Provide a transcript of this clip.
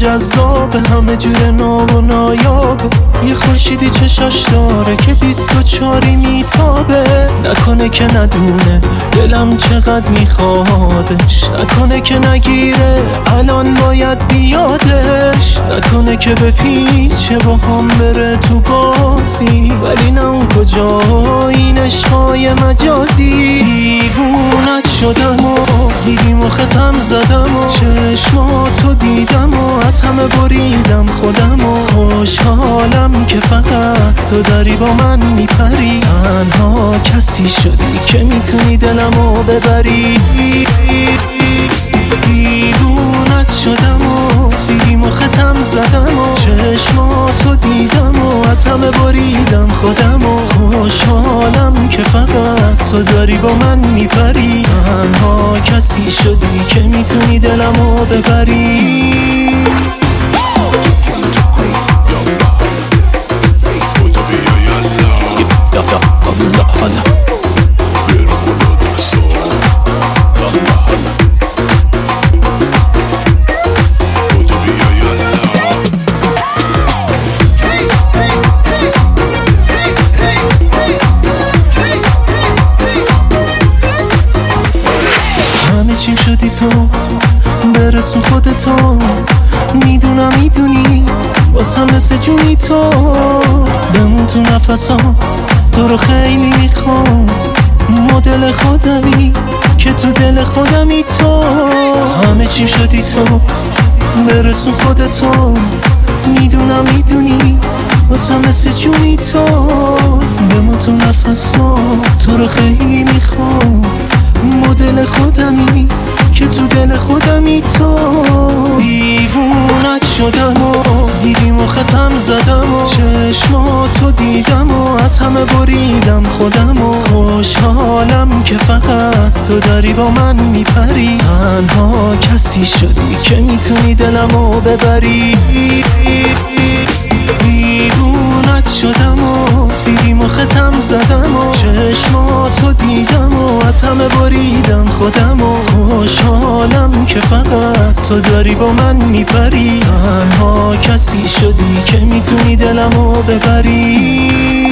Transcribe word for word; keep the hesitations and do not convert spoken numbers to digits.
جذاب، همه جور ناب و نایاب. یه خورشیدی چشاش داره که بیست و چاری میتابه. نکنه که ندونه دلم چقدر میخوادش، نکنه که نگیره الان باید بیادش، نکنه که به پیچه با هم بره تو بازی، ولی نه اون کجا این عشقای مجازی. دیوونت شدم و دیدی مختم زدم و چشماتو دیدم و از همه بریدم خودم و خوشحالم که فقط تو داری با من میپری. تنها کسی شدی که میتونی دلمو ببری. دیوونت شدم و دیدی مختم زدم و چشماتو دیدم و از همه بریدم خودم و خوشحالم که فقط تو داری با من میپری. تنها کسی شدی که میتونی دلمو ببری. چیم شدی تو برسون خودتو، میدونم میدونی واسم مثل جونی تو. بمون تو نفسام تو رو خیلی میخوام، مدل خودمی که تو دل خودمی تو. همه چیم شدی تو برسون خودتو، میدونم میدونی واسم مثل جونی تو. بمون تو نفسام تو رو خیلی میخوام، مدل خودمی که تو دل خودمی تو. دیوونت شدم و دیدی مختم زدم و چشماتو دیدم و از همه بریدم خودم و خوشحالم که فقط تو داری با من میپری. تنها کسی شدی که میتونی دلمو ببری. دیوونت شدم و دیدی مختم زدم و چشماتو دیدم و از همه بریدم خودم و خوشحالم که فقط تو داری با من میپری. تنها کسی شدی که میتونی دلمو ببری.